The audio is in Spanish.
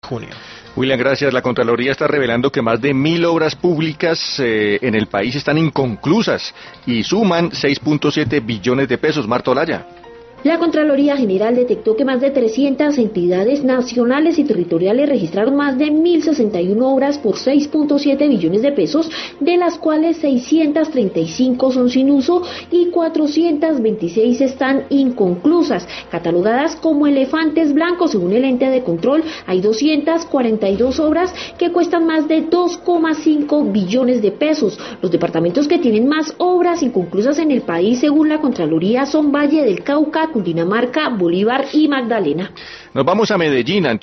junio. William, gracias. La Contraloría está revelando que más de 1.000 obras públicas en el país están inconclusas y suman 6.7 billones de pesos. Marta Olaya. La Contraloría General detectó que más de 300 entidades nacionales y territoriales registraron más de 1.061 obras por 6.7 billones de pesos, de las cuales 635 son sin uso y 426 están inconclusas. Catalogadas como elefantes blancos, según el ente de control, hay 242 obras que cuestan más de 2,5 billones de pesos. Los departamentos que tienen más obras inconclusas en el país, según la Contraloría, son Valle del Cauca, Cundinamarca, Bolívar y Magdalena. Nos vamos a Medellín.